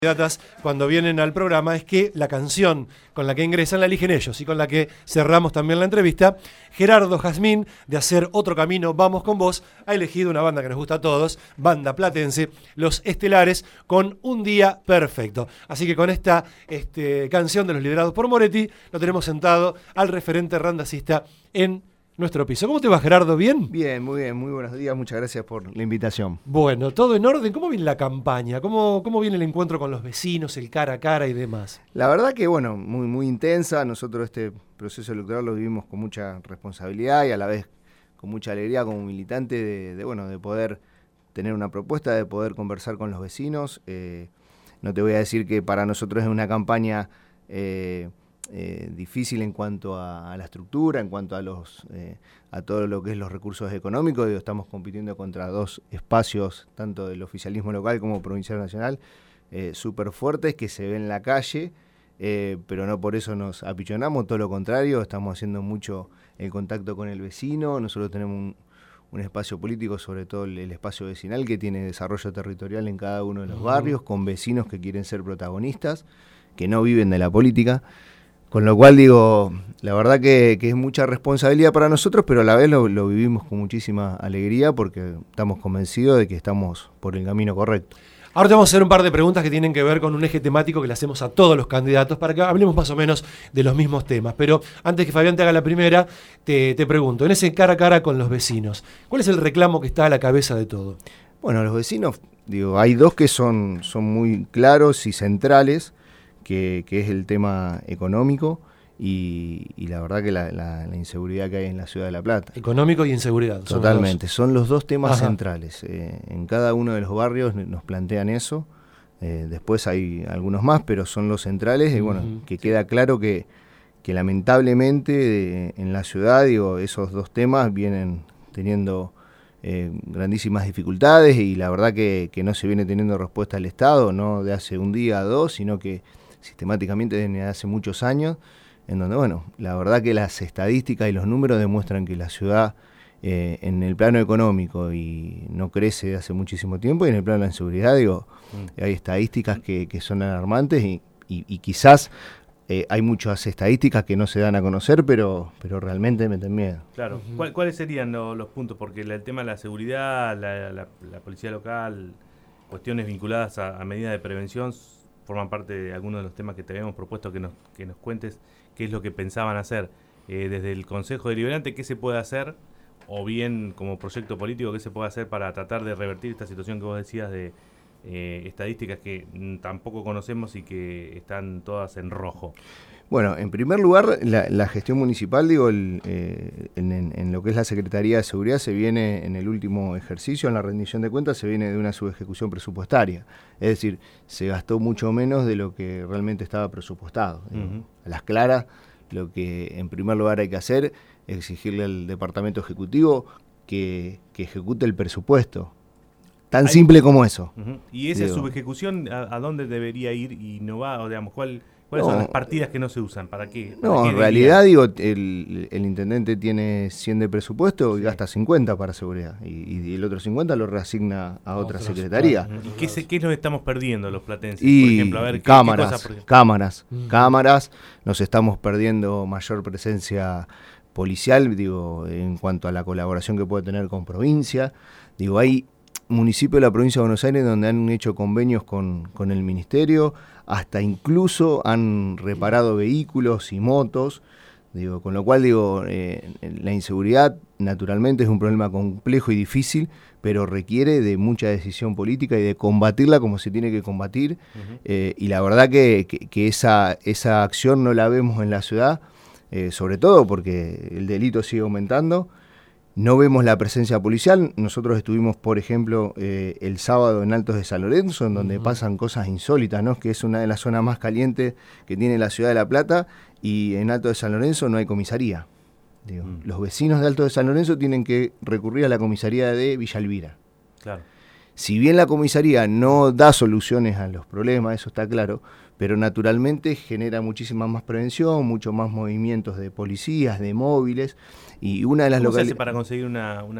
Candidatas cuando vienen al programa es que la canción con la que ingresan la eligen ellos y con la que cerramos también la entrevista. Gerardo Jazmín, de Hacer Otro Camino, Vamos con Vos, ha elegido una banda que nos gusta a todos, banda platense, Los Estelares, con Un Día Perfecto. Así que con esta canción de los liderados por Moretti, lo tenemos sentado al referente randacista en nuestro piso. ¿Cómo te va, Gerardo? ¿Bien? Bien, muy buenos días, muchas gracias por la invitación. Bueno, todo en orden. ¿Cómo viene la campaña? ¿Cómo viene el encuentro con los vecinos, el cara a cara y demás? La verdad que, bueno, muy intensa. Nosotros este proceso electoral lo vivimos con mucha responsabilidad y a la vez con mucha alegría como militante de poder tener una propuesta, de poder conversar con los vecinos. No te voy a decir que para nosotros es una campaña difícil en cuanto a la estructura, en cuanto a todo lo que es los recursos económicos. Estamos compitiendo contra dos espacios, tanto del oficialismo local como provincial nacional, súper fuertes que se ven en la calle, pero no por eso nos apichonamos, todo lo contrario, estamos haciendo mucho el contacto con el vecino. Nosotros tenemos un espacio político, sobre todo el espacio vecinal, que tiene desarrollo territorial en cada uno de los barrios, con vecinos que quieren ser protagonistas, que no viven de la política. Con lo cual digo, la verdad que es mucha responsabilidad para nosotros, pero a la vez lo vivimos con muchísima alegría porque estamos convencidos de que estamos por el camino correcto. Ahora te vamos a hacer un par de preguntas que tienen que ver con un eje temático que le hacemos a todos los candidatos para que hablemos más o menos de los mismos temas. Pero antes que Fabián te haga la primera, te pregunto, en ese cara a cara con los vecinos, ¿cuál es el reclamo que está a la cabeza de todo? Bueno, los vecinos, digo, hay dos que son muy claros y centrales, que es el tema económico y la verdad que la inseguridad que hay en la ciudad de La Plata. Económico y inseguridad. Totalmente, son los dos temas centrales. En cada uno de los barrios nos plantean eso. Después hay algunos más, pero son los centrales. Y bueno, que queda claro que lamentablemente en la ciudad, digo, esos dos temas vienen teniendo grandísimas dificultades y la verdad que no se viene teniendo respuesta del Estado, no de hace un día o dos, sino que sistemáticamente desde hace muchos años, en donde, bueno, la verdad que las estadísticas y los números demuestran que la ciudad en el plano económico y no crece de hace muchísimo tiempo, y en el plano de la inseguridad, digo, hay estadísticas que son alarmantes y quizás hay muchas estadísticas que no se dan a conocer, pero realmente meten miedo. Claro. ¿Cuáles serían los puntos? Porque el tema de la seguridad, la policía local, cuestiones vinculadas a medidas de prevención, forman parte de algunos de los temas que te habíamos propuesto que nos cuentes qué es lo que pensaban hacer. Desde el Consejo Deliberante, ¿qué se puede hacer? O bien, como proyecto político, ¿qué se puede hacer para tratar de revertir esta situación que vos decías de estadísticas que tampoco conocemos y que están todas en rojo? Bueno, en primer lugar, la gestión municipal, digo, en lo que es la Secretaría de Seguridad se viene en el último ejercicio, en la rendición de cuentas, se viene de una subejecución presupuestaria. Es decir, se gastó mucho menos de lo que realmente estaba presupuestado. A las claras, lo que en primer lugar hay que hacer es exigirle al Departamento Ejecutivo que ejecute el presupuesto. Tan simple como eso. ¿Y esa subejecución a dónde debería ir y no va? O digamos, ¿cuáles son las partidas que no se usan? ¿Para qué? En realidad, digo, el intendente tiene 100 de presupuesto y gasta 50 para seguridad. Y el otro 50 lo reasigna a otra secretaría. ¿Y qué es lo que estamos perdiendo los platenses? Y por ejemplo, a ver, cámaras. Nos estamos perdiendo mayor presencia policial, digo, en cuanto a la colaboración que puede tener con provincia. Digo, hay municipios de la provincia de Buenos Aires donde han hecho convenios con el ministerio, hasta incluso han reparado vehículos y motos, digo, con lo cual digo, la inseguridad naturalmente es un problema complejo y difícil, pero requiere de mucha decisión política y de combatirla como se tiene que combatir, y la verdad que esa acción no la vemos en la ciudad, sobre todo porque el delito sigue aumentando. No vemos la presencia policial. Nosotros estuvimos, por ejemplo, el sábado en Altos de San Lorenzo, en donde pasan cosas insólitas, ¿no? Que es una de las zonas más calientes que tiene la ciudad de La Plata, y en Altos de San Lorenzo no hay comisaría. Digo, los vecinos de Altos de San Lorenzo tienen que recurrir a la comisaría de Villa Elvira. Claro. Si bien la comisaría no da soluciones a los problemas, eso está claro, pero naturalmente genera muchísima más prevención, mucho más movimientos de policías, de móviles, y una de las ¿Cómo se hace para conseguir una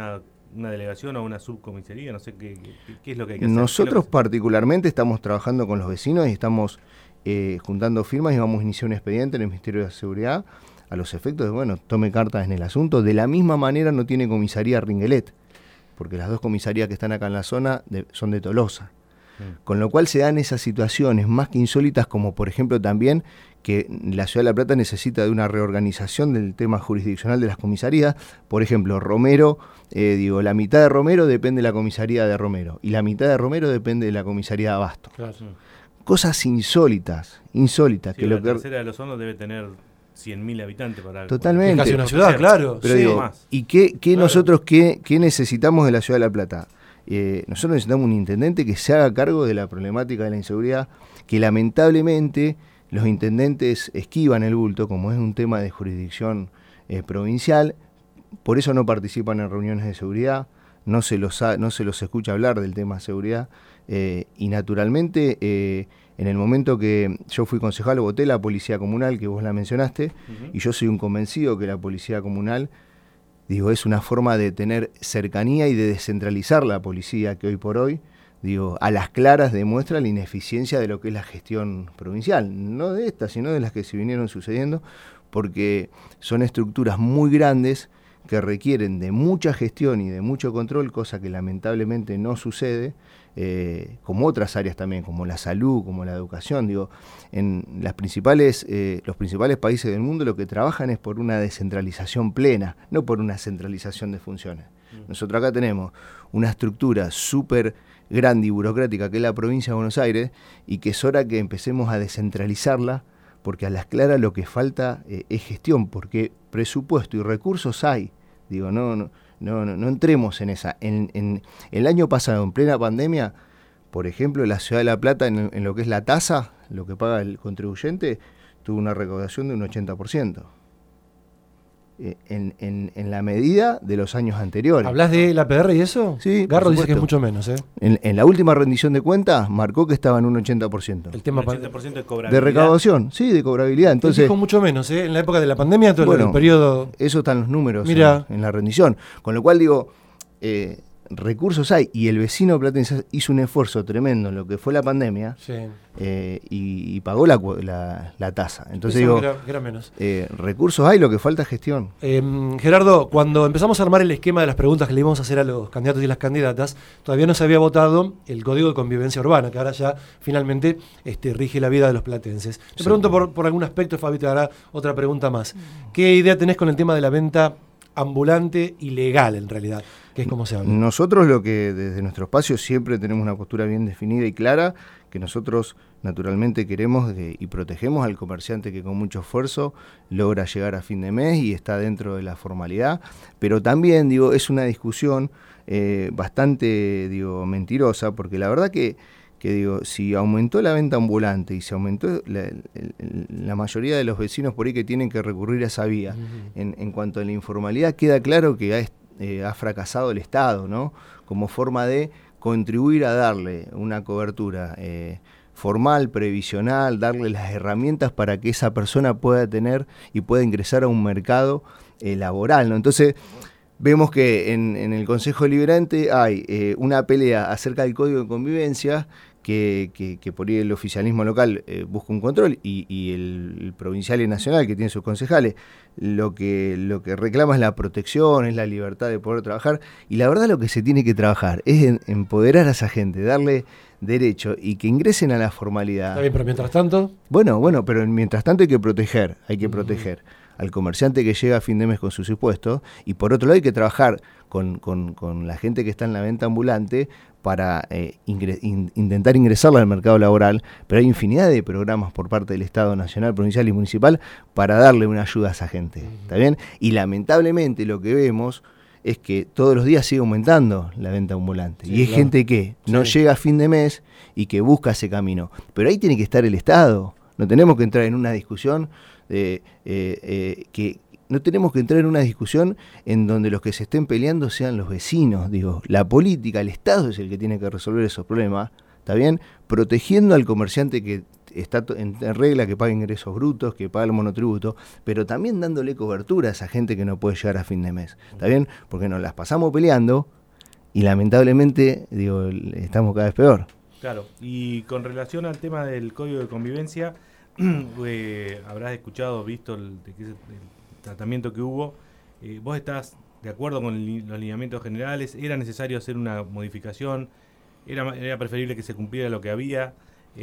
una delegación o una subcomisaría? No sé qué es lo que hay que hacer. Nosotros particularmente estamos trabajando con los vecinos y estamos juntando firmas y vamos a iniciar un expediente en el Ministerio de Seguridad a los efectos de, bueno, tome cartas en el asunto. De la misma manera no tiene comisaría Ringuelet, porque las dos comisarías que están acá en la zona son de Tolosa. Con lo cual se dan esas situaciones más que insólitas, como por ejemplo también que la Ciudad de La Plata necesita de una reorganización del tema jurisdiccional de las comisarías. Por ejemplo, Romero, la mitad de Romero depende de la comisaría de Romero y la mitad de Romero depende de la comisaría de Abasto. Claro. Cosas insólitas. Sí, que la lo que tercera de los Hornos debe tener 100.000 habitantes para... Totalmente. Es casi una ciudad, claro. Pero sí. digo, ¿y qué claro. Nosotros qué necesitamos de la Ciudad de La Plata? Nosotros necesitamos un intendente que se haga cargo de la problemática de la inseguridad, que lamentablemente los intendentes esquivan el bulto, como es un tema de jurisdicción provincial, por eso no participan en reuniones de seguridad, no se los escucha hablar del tema de seguridad, y naturalmente en el momento que yo fui concejal voté la policía comunal, que vos la mencionaste, y yo soy un convencido que la policía comunal es una forma de tener cercanía y de descentralizar la policía que hoy por hoy, a las claras demuestra la ineficiencia de lo que es la gestión provincial, no de esta, sino de las que se vinieron sucediendo, porque son estructuras muy grandes que requieren de mucha gestión y de mucho control, cosa que lamentablemente no sucede, como otras áreas también, como la salud, como la educación. En los principales países del mundo lo que trabajan es por una descentralización plena, no por una centralización de funciones. Nosotros acá tenemos una estructura súper grande y burocrática que es la provincia de Buenos Aires, y que es hora que empecemos a descentralizarla, porque a las claras lo que falta es gestión, porque presupuesto y recursos hay. No entremos en esa. En el año pasado, en plena pandemia, por ejemplo, la Ciudad de La Plata, en lo que es la tasa, lo que paga el contribuyente, tuvo una recaudación de un 80%. En la medida de los años anteriores. ¿Hablas de la PR y eso? Sí. Garro dice que es mucho menos. En la última rendición de cuentas marcó que estaba en un 80%. El tema 80% de cobrabilidad. De recaudación, sí, de cobrabilidad. Entonces dijo mucho menos, en la época de la pandemia, todo el periodo. Eso están los números Mirá. En la rendición. Con lo cual recursos hay, y el vecino platense hizo un esfuerzo tremendo en lo que fue la pandemia, sí. Y pagó la tasa. Entonces era menos. Recursos hay, lo que falta es gestión. Gerardo, cuando empezamos a armar el esquema de las preguntas que le íbamos a hacer a los candidatos y las candidatas, todavía no se había votado el Código de Convivencia Urbana, que ahora ya finalmente rige la vida de los platenses. Te pregunto por algún aspecto, Fabi te hará otra pregunta más. ¿Qué idea tenés con el tema de la venta ambulante y legal, en realidad, que es como se habla? Nosotros lo que desde nuestro espacio siempre tenemos una postura bien definida y clara, que nosotros naturalmente queremos y protegemos al comerciante que con mucho esfuerzo logra llegar a fin de mes y está dentro de la formalidad, pero también es una discusión bastante mentirosa, porque la verdad que si aumentó la venta ambulante y se aumentó la mayoría de los vecinos por ahí que tienen que recurrir a esa vía, en cuanto a la informalidad, queda claro que ha fracasado el Estado, ¿no? Como forma de contribuir a darle una cobertura formal, previsional, darle las herramientas para que esa persona pueda tener y pueda ingresar a un mercado laboral, ¿no? Entonces vemos que en el Consejo Deliberante hay una pelea acerca del Código de Convivencia, que por ahí el oficialismo local busca un control, y el provincial y nacional, que tiene sus concejales, lo que reclama es la protección, es la libertad de poder trabajar, y la verdad lo que se tiene que trabajar es en empoderar a esa gente, darle derecho y que ingresen a la formalidad. Está bien, pero mientras tanto... Bueno, pero mientras tanto hay que proteger al comerciante que llega a fin de mes con sus impuestos, y por otro lado hay que trabajar con la gente que está en la venta ambulante para intentar ingresarla al mercado laboral, pero hay infinidad de programas por parte del Estado nacional, provincial y municipal para darle una ayuda a esa gente, ¿está bien? Y lamentablemente lo que vemos es que todos los días sigue aumentando la venta ambulante, y hay gente que no llega a fin de mes y que busca ese camino, pero ahí tiene que estar el Estado. No tenemos que entrar en una discusión no tenemos que entrar en una discusión en donde los que se estén peleando sean los vecinos. La política, el Estado es el que tiene que resolver esos problemas, ¿está bien? Protegiendo al comerciante que está en regla, que paga ingresos brutos, que paga el monotributo, pero también dándole cobertura a esa gente que no puede llegar a fin de mes, ¿está bien? Porque nos las pasamos peleando y lamentablemente, digo, estamos cada vez peor. Claro, y con relación al tema del código de convivencia, habrás escuchado, visto el tratamiento que hubo. ¿Vos estás de acuerdo con los lineamientos generales? ¿Era necesario hacer una modificación? ¿Era preferible que se cumpliera lo que había?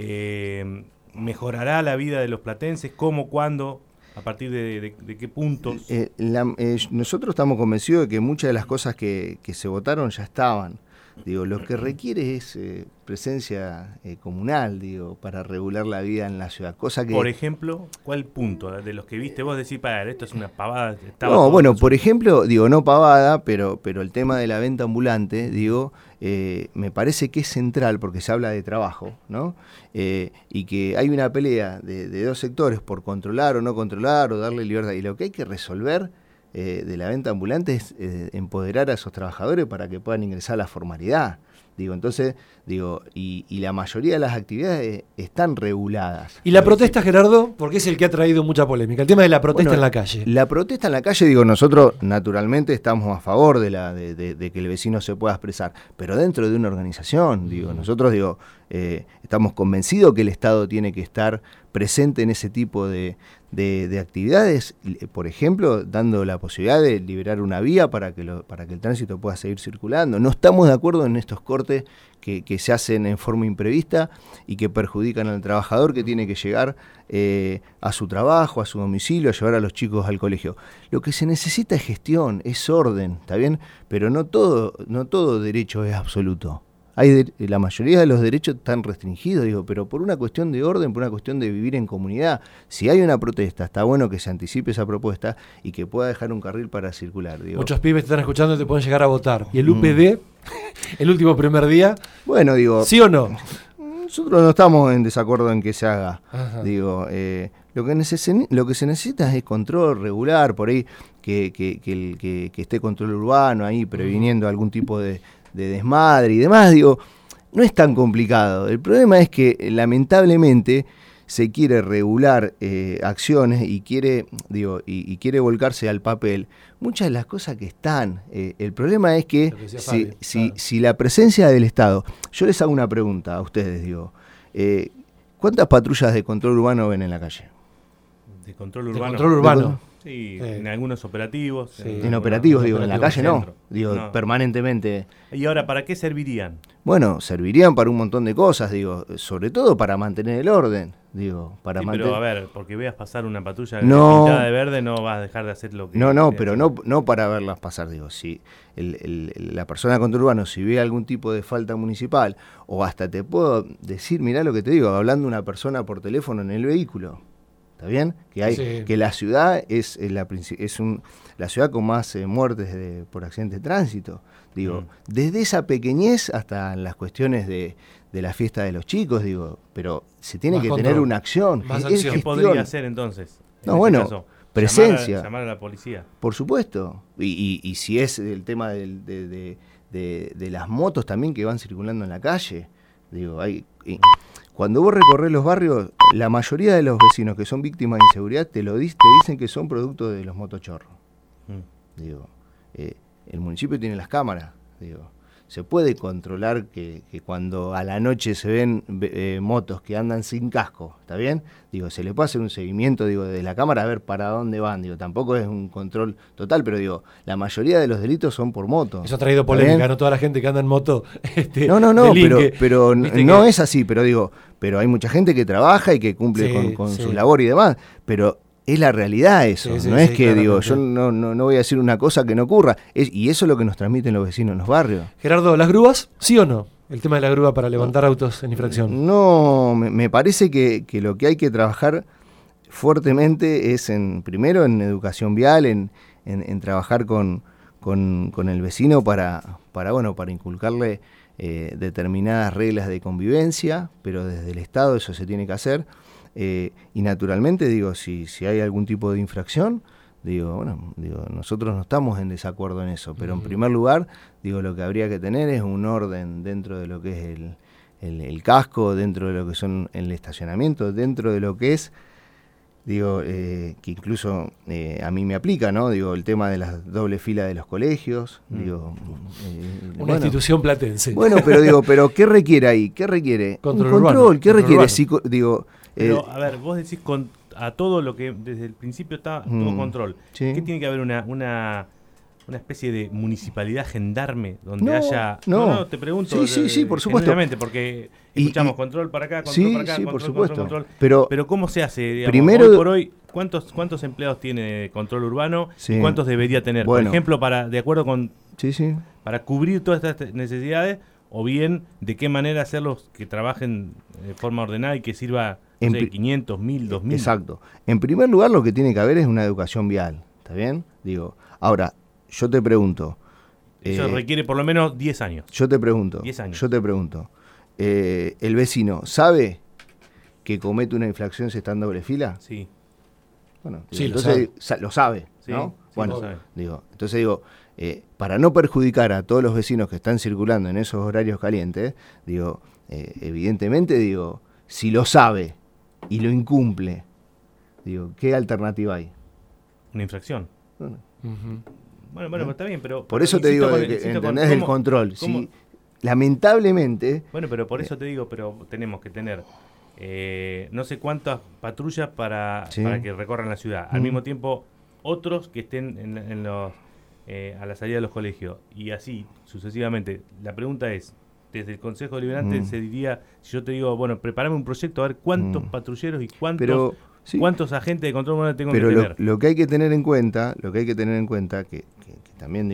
¿Mejorará la vida de los platenses? ¿Cómo? ¿Cuándo? ¿A partir de qué puntos? Nosotros estamos convencidos de que muchas de las cosas que se votaron ya estaban. Digo, lo que requiere es presencia comunal, digo, para regular la vida en la ciudad. Cosa que, por ejemplo, ¿cuál punto de los que viste vos decís, para esto es una pavada? No, bueno, por ejemplo, digo, no pavada, pero el tema de la venta ambulante, digo, me parece que es central porque se habla de trabajo, ¿no? Y que hay una pelea de dos sectores por controlar o no controlar o darle libertad. Y lo que hay que resolver de la venta ambulante es empoderar a esos trabajadores para que puedan ingresar a la formalidad. Digo, entonces, digo, y la mayoría de las actividades están reguladas. ¿Y la protesta, Gerardo? Porque es el que ha traído mucha polémica. El tema de la protesta en la calle. La protesta en la calle, digo, nosotros naturalmente estamos a favor de que el vecino se pueda expresar, pero dentro de una organización, digo, nosotros, digo, estamos convencidos que el Estado tiene que estar presente en ese tipo de actividades, por ejemplo, dando la posibilidad de liberar una vía para que el tránsito pueda seguir circulando. No estamos de acuerdo en estos cortes que se hacen en forma imprevista y que perjudican al trabajador que tiene que llegar a su trabajo, a su domicilio, a llevar a los chicos al colegio. Lo que se necesita es gestión, es orden, ¿está bien? Pero no todo derecho es absoluto. La mayoría de los derechos están restringidos, digo, pero por una cuestión de orden, por una cuestión de vivir en comunidad. Si hay una protesta, está bueno que se anticipe esa propuesta y que pueda dejar un carril para circular. Digo. Muchos pibes te están escuchando y te pueden llegar a votar. ¿Y el UPD, el último primer día? Bueno, digo... ¿Sí o no? Nosotros no estamos en desacuerdo en que se haga. Ajá. Digo, lo que se necesita es control regular, por ahí que esté control urbano ahí previniendo algún tipo de desmadre y demás, digo, no es tan complicado. El problema es que lamentablemente se quiere regular acciones y quiere volcarse al papel muchas de las cosas que están. El problema es que si la presencia del Estado, yo les hago una pregunta a ustedes, digo, ¿cuántas patrullas de control urbano ven en la calle? De control urbano. Sí, en algunos operativos. Sí. En operativos, digo, en la calle no. Digo, no. Permanentemente. ¿Y ahora para qué servirían? Bueno, servirían para un montón de cosas, digo, sobre todo para mantener el orden, digo, para mantener... Pero a ver, porque veas pasar una patrulla No. pintada de verde no vas a dejar de hacer lo que... pero no para verlas pasar, digo, si la persona de control urbano, si ve algún tipo de falta municipal, o hasta te puedo decir, mirá lo que te digo, hablando una persona por teléfono en el vehículo, ¿está bien? Que la ciudad es la ciudad con más muertes por accidentes de tránsito. Digo, desde esa pequeñez hasta las cuestiones de la fiesta de los chicos, digo, pero se tiene Más que control, tener una acción. más Es acción. ¿Qué gestión. podría hacer entonces? No, bueno, presencia. Llamar a la policía. Por supuesto. Y si es el tema de las motos también que van circulando en la calle, digo, cuando vos recorres los barrios, la mayoría de los vecinos que son víctimas de inseguridad te dicen que son producto de los motochorros. Digo, el municipio tiene las cámaras, digo, se puede controlar que cuando a la noche se ven motos que andan sin casco, ¿está bien? Digo, se le puede hacer un seguimiento, digo, de la cámara a ver para dónde van, digo, tampoco es un control total, pero digo, la mayoría de los delitos son por moto. Eso ha traído polémica, no toda la gente que anda en moto. No, pero no que... es así, pero digo, pero hay mucha gente que trabaja y que cumple con su labor y demás, pero es la realidad eso, no es que digo, yo no voy a decir una cosa que no ocurra, y eso es lo que nos transmiten los vecinos en los barrios. Gerardo, ¿las grúas? ¿Sí o no? El tema de la grúa para levantar autos en infracción. No, me parece que lo que hay que trabajar fuertemente es primero en educación vial, en trabajar con el vecino para inculcarle determinadas reglas de convivencia, pero desde el Estado eso se tiene que hacer. Y naturalmente, digo, si hay algún tipo de infracción, nosotros no estamos en desacuerdo en eso, pero en primer lugar, digo, lo que habría que tener es un orden dentro de lo que es el casco, dentro de lo que son el estacionamiento, dentro de lo que es digo, que incluso a mí me aplica, ¿no? Digo, el tema de las doble fila de los colegios, digo... Una institución platense. Bueno, pero ¿qué requiere ahí? ¿Qué requiere? Control Un control, urbano, ¿qué requiere? urbano. Pero, a ver, vos decís a todo lo que desde el principio está todo control. Sí. ¿Qué tiene que haber una especie de municipalidad gendarme donde haya... No, te pregunto. Sí, por supuesto. Porque escuchamos control para acá, control para acá, sí, control, por supuesto. control. Pero ¿cómo se hace? Digamos, primero, hoy por hoy, ¿cuántos empleados tiene control urbano? Sí. ¿Y cuántos debería tener? Bueno. Por ejemplo, de acuerdo con... Sí. Para cubrir todas estas necesidades, o bien de qué manera hacerlos que trabajen de forma ordenada y que sirva 500, 1000, 2000. Exacto. En primer lugar, lo que tiene que haber es una educación vial, ¿está bien? Digo, ahora, yo te pregunto... Eso requiere por lo menos 10 años. Yo te pregunto, 10 años. ¿el vecino sabe que comete una infracción si está en doble fila? Sí. Bueno, Sí, entonces lo sabe, Sí, ¿no? sí, Bueno, lo sabe. entonces para no perjudicar a todos los vecinos que están circulando en esos horarios calientes, evidentemente, si lo sabe y lo incumple, ¿qué alternativa hay? Una infracción. Bueno, Bueno, está bien, pero... por eso te digo, ¿entendés el control? Si, lamentablemente... Bueno, pero por eso te digo, pero tenemos que tener no sé cuántas patrullas para que recorran la ciudad. Al mismo tiempo, otros que estén en los a la salida de los colegios. Y así, sucesivamente. La pregunta es, desde el Consejo Deliberante se diría, si yo te digo, bueno, prepárame un proyecto a ver cuántos patrulleros y cuántos agentes de control urbano tengo que tener. Pero lo que hay que tener en cuenta, que también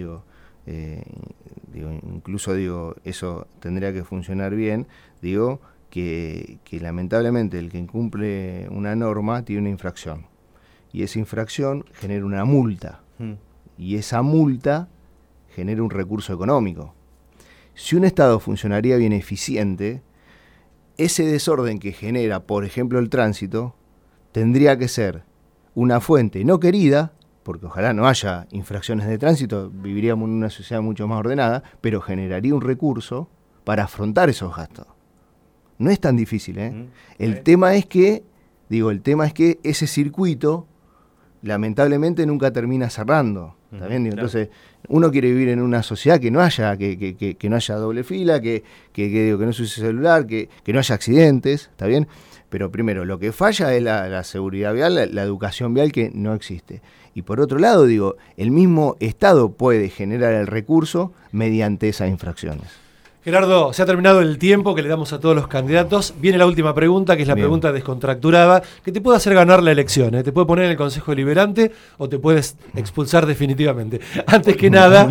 incluso eso tendría que funcionar bien, que lamentablemente el que incumple una norma tiene una infracción. Y esa infracción genera una multa. Y esa multa genera un recurso económico. Si un Estado funcionaría bien eficiente, ese desorden que genera, por ejemplo, el tránsito, tendría que ser una fuente no querida, porque ojalá no haya infracciones de tránsito, viviríamos en una sociedad mucho más ordenada, pero generaría un recurso para afrontar esos gastos. No es tan difícil, ¿eh? El tema es que ese circuito lamentablemente nunca termina cerrando. ¿Está bien? Entonces, uno quiere vivir en una sociedad que no haya que no haya doble fila, que no se use celular, que no haya accidentes, ¿está bien? Pero primero, lo que falla es la seguridad vial, la educación vial, que no existe. Y por otro lado, el mismo Estado puede generar el recurso mediante esas infracciones. Gerardo, se ha terminado el tiempo que le damos a todos los candidatos. Viene la última pregunta, que es la pregunta descontracturada, que te puede hacer ganar la elección, ¿eh? Te puede poner en el Consejo Deliberante o te puedes expulsar definitivamente. Antes que nada,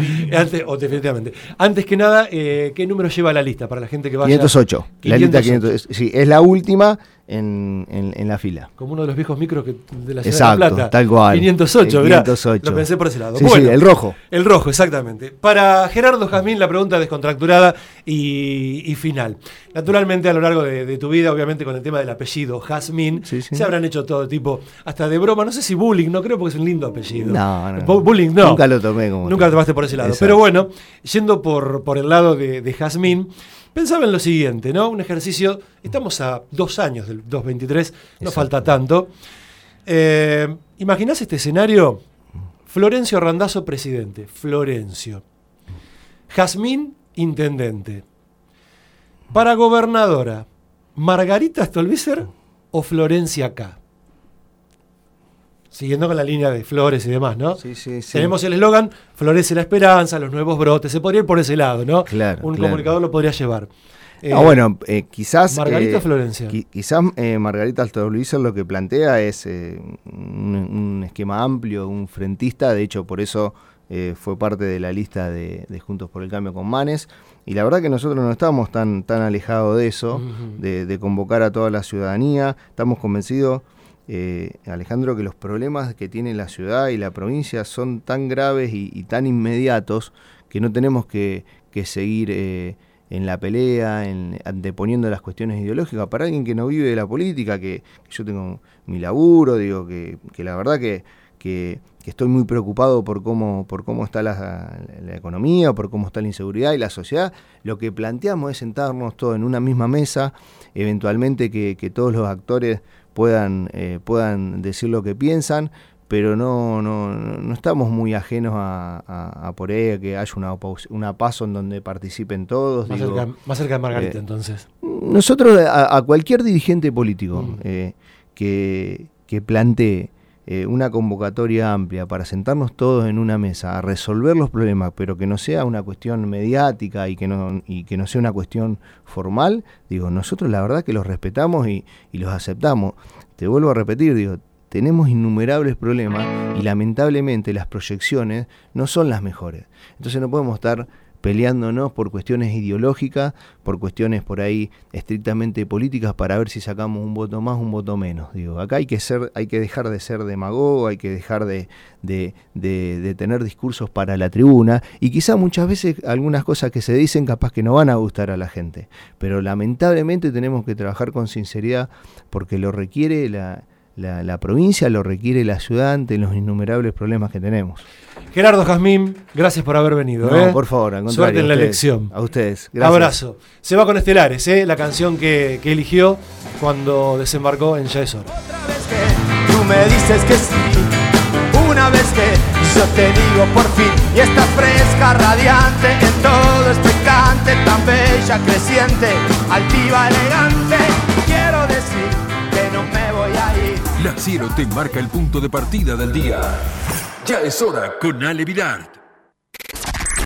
¿qué número lleva la lista para la gente que vaya? 508. La lista 508. Sí, es la última en la fila. Como uno de los viejos micros de la ciudad Exacto, de La Plata. tal cual. 508, mirá, 508. lo pensé por ese lado. Sí, Bueno, el rojo. El rojo, exactamente. Para Gerardo Jazmín, la pregunta descontracturada y final. Naturalmente, a lo largo de tu vida, obviamente con el tema del apellido Jazmín, se habrán hecho todo tipo, hasta de broma, no sé si bullying, no creo, porque es un lindo apellido. No. Bullying no. Nunca lo tomé como... Nunca lo tomaste por ese lado. Exacto. Pero bueno, yendo por el lado de Jazmín, pensaba en lo siguiente, ¿no? Un ejercicio, estamos a 2 años del 2023, no falta tanto. ¿Imaginás este escenario? Florencio Randazzo, presidente. Florencio. Jazmín, intendente. Para gobernadora, ¿Margarita Stolbizer o Florencia K? Siguiendo con la línea de flores y demás, ¿no? Sí. Tenemos el eslogan, florece la esperanza, los nuevos brotes. Se podría ir por ese lado, ¿no? Claro. Un comunicador lo podría llevar. Quizás... Margarita Florencia. Quizás Margarita Stolbizer lo que plantea es un esquema amplio, un frentista. De hecho, por eso fue parte de la lista de Juntos por el Cambio con Manes. Y la verdad que nosotros no estamos tan alejados de eso, de convocar a toda la ciudadanía. Estamos convencidos... Alejandro, que los problemas que tiene la ciudad y la provincia son tan graves y tan inmediatos que no tenemos que seguir en la pelea, anteponiendo las cuestiones ideológicas. Para alguien que no vive de la política, que yo tengo mi laburo, que la verdad que estoy muy preocupado por cómo está la economía, por cómo está la inseguridad y la sociedad. Lo que planteamos es sentarnos todos en una misma mesa, eventualmente que todos los actores puedan decir lo que piensan, pero no estamos muy ajenos a por ahí, a que haya una PASO en donde participen todos. Más cerca de Margarita, entonces. Nosotros, a cualquier dirigente político que plantee una convocatoria amplia para sentarnos todos en una mesa a resolver los problemas, pero que no sea una cuestión mediática y que no sea una cuestión formal, nosotros la verdad que los respetamos y los aceptamos. Te vuelvo a repetir, tenemos innumerables problemas y lamentablemente las proyecciones no son las mejores. Entonces no podemos estar peleándonos por cuestiones ideológicas, por cuestiones por ahí estrictamente políticas para ver si sacamos un voto más, un voto menos. Acá hay que dejar de ser demagogo, hay que dejar de tener discursos para la tribuna, y quizá muchas veces algunas cosas que se dicen capaz que no van a gustar a la gente, pero lamentablemente tenemos que trabajar con sinceridad porque lo requiere la provincia, lo requiere la ciudad ante los innumerables problemas que tenemos. Gerardo Jazmín, gracias por haber venido. No, por favor, al contrario. Suerte en la elección. A ustedes. Gracias. Abrazo. Se va con Estelares, la canción que eligió cuando desembarcó en Ya es hora. Otra vez que tú me dices que sí, una vez que yo te digo por fin, y estás fresca, radiante, en todo este cante, tan bella, creciente, altiva, elegante, quiero decir que no me voy a ir. La Cielo te marca el punto de partida del día. Ya es hora con Ale Vidart.